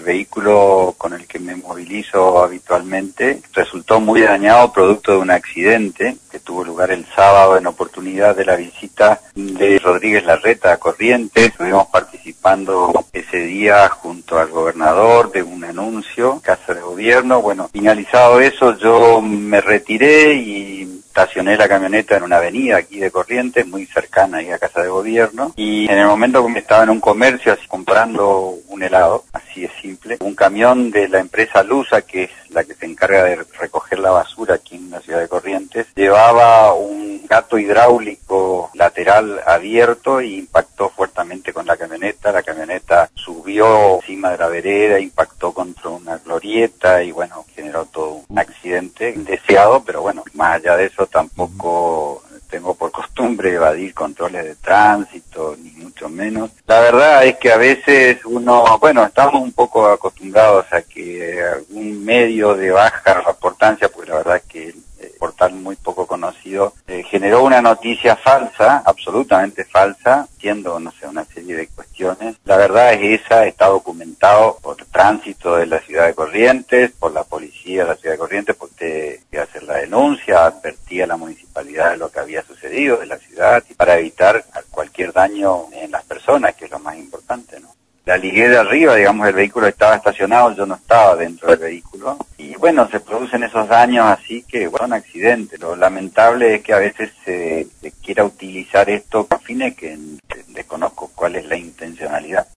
vehículo con el que me movilizo habitualmente resultó muy dañado producto de un accidente que tuvo lugar el sábado en oportunidad de la visita de Rodríguez Larreta a Corrientes. Estuvimos participando ese día junto al gobernador de un anuncio, Casa de Gobierno. Bueno, finalizado eso, yo me retiré y estacioné la camioneta en una avenida aquí de Corrientes, muy cercana ahí a Casa de Gobierno, y en el momento que estaba en un comercio así comprando un helado, así es simple, un camión de la empresa Lusa, que es la que se encarga de recoger la basura aquí en la ciudad de Corrientes, llevaba un gato hidráulico lateral abierto e impactó fuertemente con la camioneta subió encima de la vereda, impactó contra una glorieta y bueno, generó todo un accidente indeseado, pero bueno, más allá de eso tampoco tengo por costumbre evadir controles de tránsito, ni mucho menos. La verdad es que a veces estamos un poco acostumbrados a que algún medio de baja importancia, pues la verdad es que el portal muy poco conocido, generó una noticia falsa, absolutamente falsa, siendo, una serie de cuestiones. La verdad es esa, está documentado por tránsito de la ciudad de Corrientes, por la policía de la ciudad de Corrientes, porque iba a hacer la denuncia, advertía a la municipalidad de lo que había sucedido de la ciudad, y para evitar cualquier daño en las personas, que es lo más importante, ¿no? La ligué de arriba, digamos, el vehículo estaba estacionado, yo no estaba dentro del vehículo. Y bueno, se producen esos daños así que, un accidente. Lo lamentable es que a veces se quiera utilizar esto con fines que desconozco cuál es la intencionalidad.